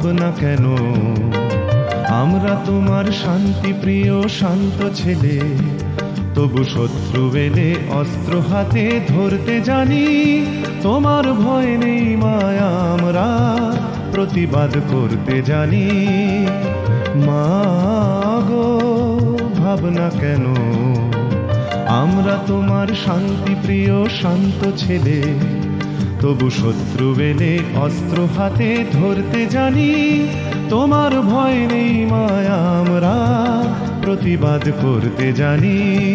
ভাবনা কেন? আমরা তোমার শান্তি প্রিয় শান্ত ছেলে, তবু শত্রু এলে অস্ত্র হাতে ধরতে জানি। তোমার ভয় নেই মায়া, আমরা প্রতিবাদ করতে জানি। মা গো ভাবনা কেন? আমরা তোমার শান্তি প্রিয় শান্ত ছেলে, তবু শত্রু এলে অস্ত্র হাতে ধরতে জানি। তোমার ভয় নেই মায়া, আমরা প্রতিবাদ করতে জানি।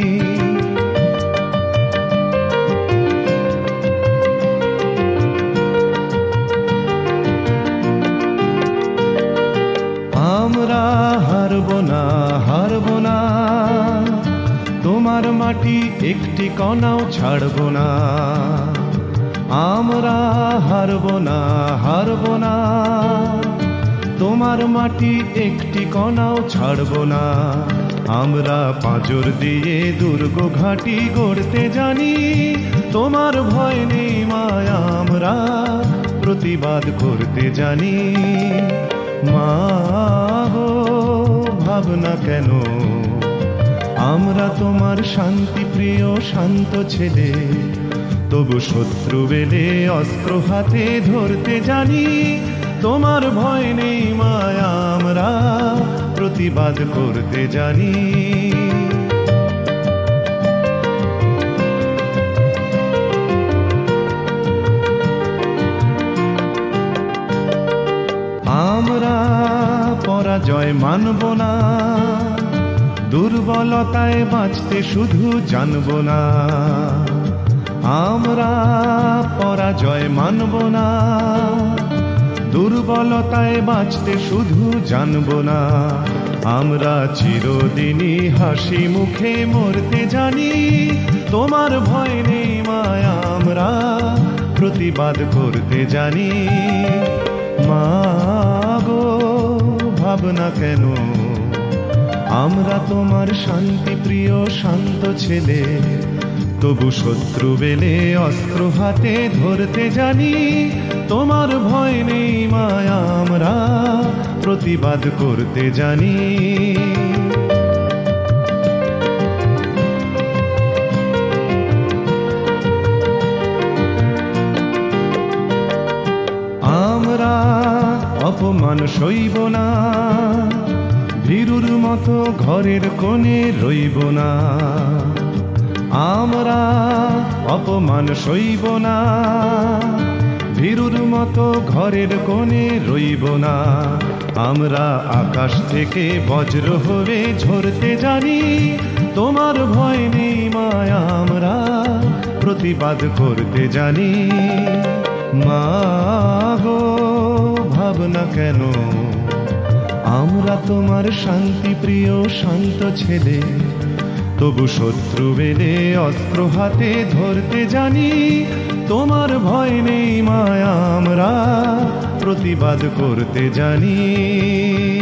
আমরা হারব না, হারব না, তোমার মাটি একটি কণাও ছাড়ব না। আমরা হারব না, হারব না, তোমার মাটি একটি কণাও ছাড়ব না। আমরা পাঁজর দিয়ে দুর্গ ঘাঁটি গড়তে জানি। তোমার ভয় নেই মায়া, আমরা প্রতিবাদ করতে জানি। মা গো ভাবনা কেন? আমরা তোমার শান্তি প্রিয় শান্ত ছেলে, তবু শত্রু এলে অস্ত্র হাতে ধরতে জানি। তোমার ভয় নেই মায়া, আমরা প্রতিবাদ করতে জানি। আমরা পরাজয় মানব না, দুর্বলতায় বাঁচতে শুধু জানব না। আমরা পরাজয় মানব না, দুর্বলতায় বাঁচতে শুধু জানব না। আমরা চিরদিনই হাসি মুখে মরতে জানি। তোমার ভয় নেই মায়া, আমরা প্রতিবাদ করতে জানি। মা গো ভাবনা কেন? আমরা তোমার শান্তি প্রিয় শান্ত ছেলে, তবু শত্রু এলে অস্ত্র হাতে ধরতে জানি। তোমার ভয় নেই মায়া, আমরা প্রতিবাদ করতে জানি। আমরা অপমান সইব না, ভীরুর মতো ঘরের কোণে রইব না। আমরা অপমান সইব না, ভীরুর মতো ঘরের কোণে রইব না। আমরা আকাশ থেকে বজ্র হয়ে ঝরতে জানি। তোমার ভয় নেই মায়া, আমরা প্রতিবাদ করতে জানি। মা গো ভাবনা কেন? আমরা তোমার শান্তি প্রিয় শান্ত ছেলে, তবু শত্রু এলে অস্ত্র হাতে ধরতে জানি। তোমার ভয় নেই মায়া, আমরা প্রতিবাদ করতে জানি।